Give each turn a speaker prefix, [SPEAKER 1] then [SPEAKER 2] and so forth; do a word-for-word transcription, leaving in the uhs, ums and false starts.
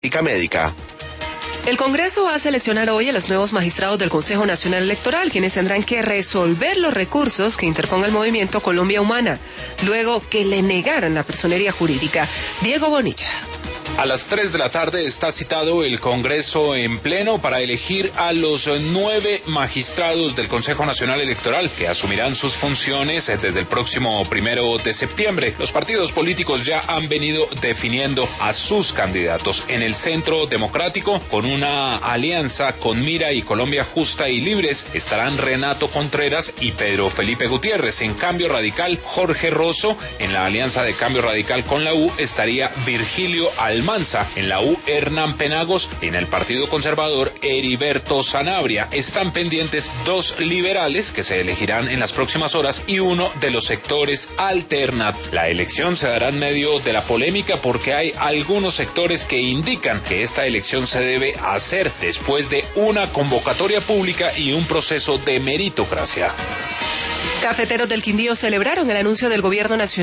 [SPEAKER 1] médica.
[SPEAKER 2] El Congreso va a seleccionar hoy a los nuevos magistrados del Consejo Nacional Electoral, quienes tendrán que resolver los recursos que interponga el movimiento Colombia Humana, luego que le negaran la personería jurídica. Diego Bonilla.
[SPEAKER 3] A las tres de la tarde está citado el Congreso en pleno para elegir a los nueve magistrados del Consejo Nacional Electoral que asumirán sus funciones desde el próximo primero de septiembre. Los partidos políticos ya han venido definiendo a sus candidatos. En el Centro Democrático, con una alianza con Mira y Colombia Justa y Libres, estarán Renato Contreras y Pedro Felipe Gutiérrez. En Cambio Radical, Jorge Rosso. En la alianza de Cambio Radical con la U estaría Virgilio Almanza. En la U, Hernán Penagos. En el Partido Conservador, Heriberto Sanabria. Están pendientes dos liberales que se elegirán en las próximas horas y uno de los sectores alternativos. La elección se dará en medio de la polémica porque hay algunos sectores que indican que esta elección se debe hacer después de una convocatoria pública y un proceso de meritocracia.
[SPEAKER 2] Cafeteros del Quindío celebraron el anuncio del gobierno nacional